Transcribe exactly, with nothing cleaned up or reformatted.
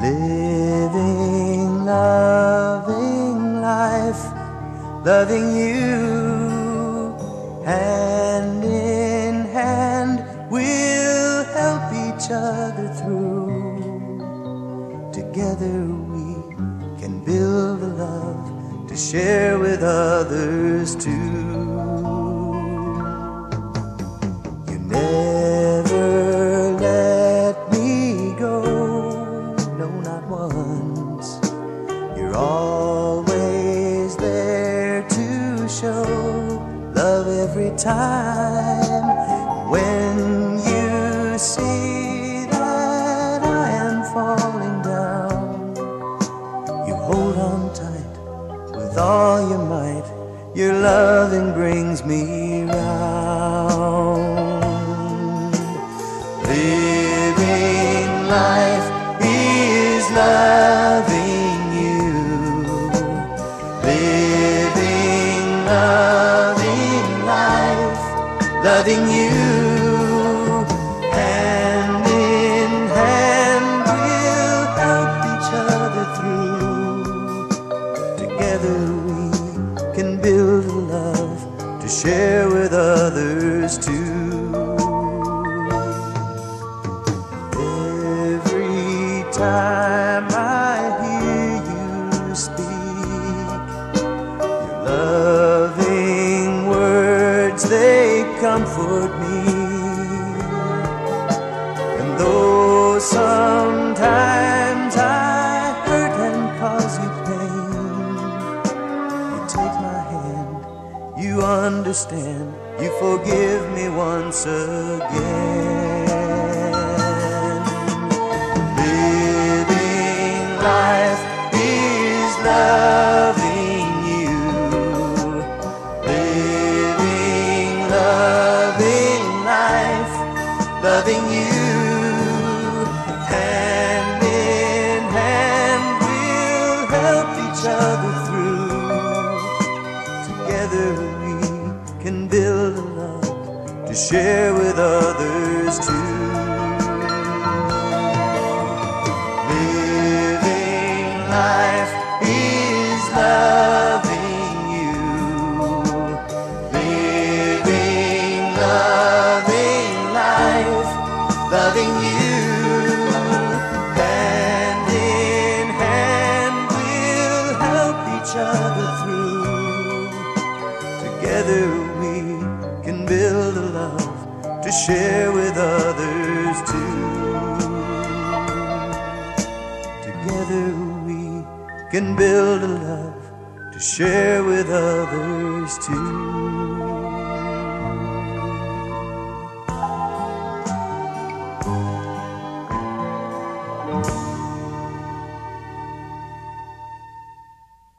Living, loving life, loving you, hand in hand, we'll help each other through. Together we can build a love to share with others too. You never let me go, no, not once. You're always there to show love every time. When you see that I am falling down, you hold on tight with all your might. Your loving brings me round. Living life is loving you. Living, loving life, loving you. Hand in hand, we'll help each other through. Together we can build a love to share with others too. Every time I hear you speak, your loving words, they comfort me. And though sometimes I hurt and cause you pain, you take my hand, you understand, you forgive me once again. Living life is loving you. Living, loving life, loving you. Hand in hand, we'll help each other through. Together we can build a love to share with others too. Living life is loving you. Living, loving life, loving you. Hand in hand, we'll help each other through. Together we can build a love to share with others too. Together we can build a love to share with others too.